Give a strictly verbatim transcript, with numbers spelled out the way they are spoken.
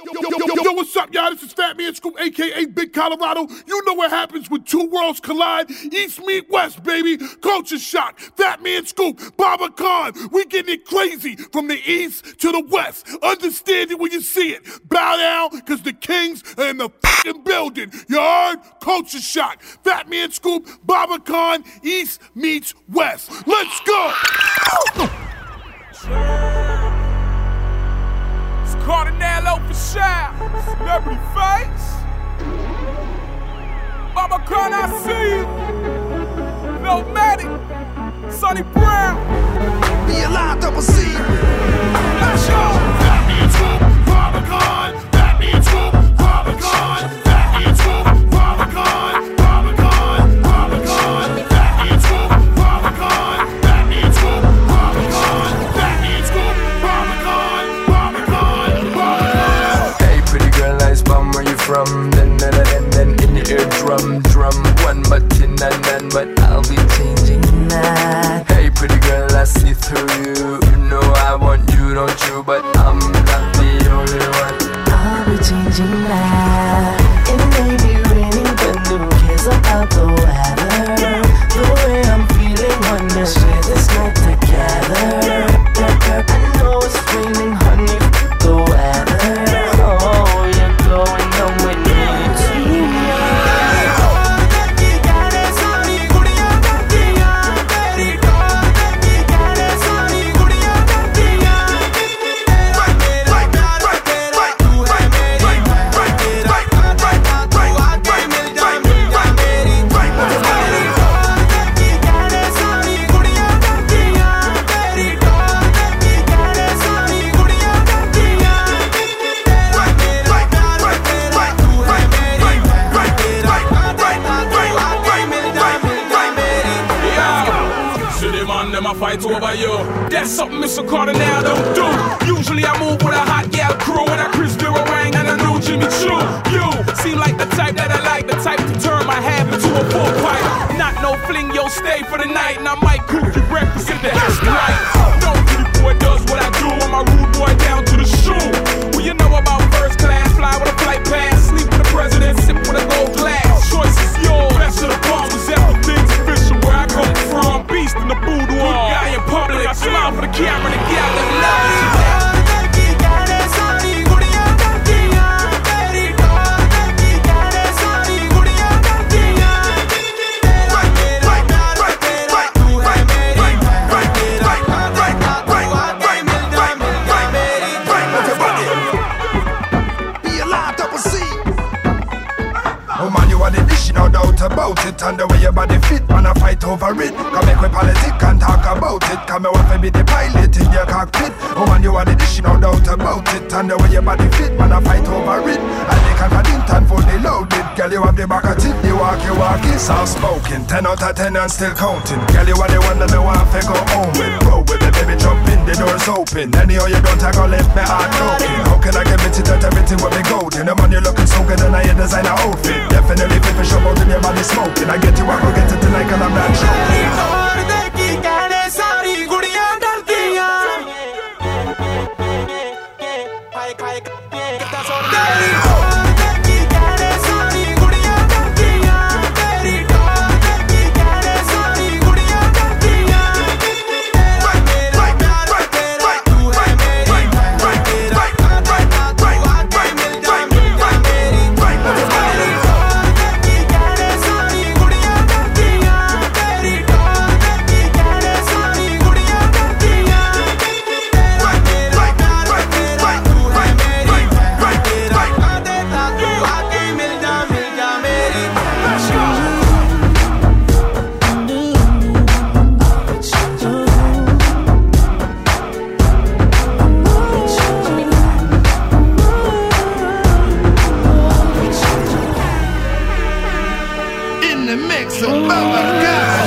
Yo, yo, yo, yo, what's up, y'all? This is Fat Man Scoop, a k a. Big Colorado. You know what happens when two worlds collide. East meet West, baby. Culture shock. Fat Man Scoop, Baba Khan. We getting it crazy from the East to the West. Understand it when you see it. Bow down, because the kings are in the fucking building. You heard? Culture shock. Fat Man Scoop, Baba Khan, East meets West. Let's go! Cardinal for shout, celebrity face. Baba Khan, I see you. No Maddie, Sonny Brown. Be alive, double C. Let's go. Fat Man Scoop, Baba Khan. Fat Man Scoop, Baba Khan. Fat Man Scoop, Baba Khan. Baba Khan, Baba Khan. Fat Man Scoop, Baba Khan. Fat Man Scoop, Baba Khan. Fat Man Scoop, Baba Khan. Baba Khan. Hey, pretty girl, nice bum, where you from? Then, then, then, then, in your eardrum, drum. One button and then, but I'll be changing that. Hey, pretty girl, I see through you. You know I want you, don't you? But I'm not the only one. I'll be changing that. It may be raining, but who cares about the weather? The way I'm feeling, wanna share this night together. I know it's raining, honey, f the weather. Oh, you're going home with me I fight over you. That's something Mister Cardinal don't do. Usually I move with a hot gal crew and a Chris Vera Wang and a new Jimmy Choo. You seem like the type that I like, the type to turn my habit into a full pipe. Not no fling, yo, stay for the night, and I might cook you breakfast in the house tonight. No pretty boy does what I do, and my rude boy down to the shoe. Well, you know about first class, fly with a flight pass, sleep with the president, sip with a gold glass. Choice is yours. Best of the bombs, everything's official. Where I come from, beast in the boudoir. Good guy in public, I smile for the camera, the gal that loves you. About it and the way your body fit, man, I fight over it. Come make we politic and talk about it. Come me want to be the pilot in your cockpit. Oh man, you are the dish, no doubt about it. And the way your body fit, man, I fight over it. And they confident and fully loaded. Girl, you have the back of it, you walk, you walk, it's soft spoken. Ten out of ten and still counting. Girl, you are the one that me want to go home with. Roll with the baby, jump in, the door's open. Anyhow you don't, I go left me heart broken. How can I commit it that everything will be golden? The man, you looking so good and I hear designer outfit. Definitely fit for show out in your body smoking. I get you, I go get it tonight and I'm not joking. Daddy,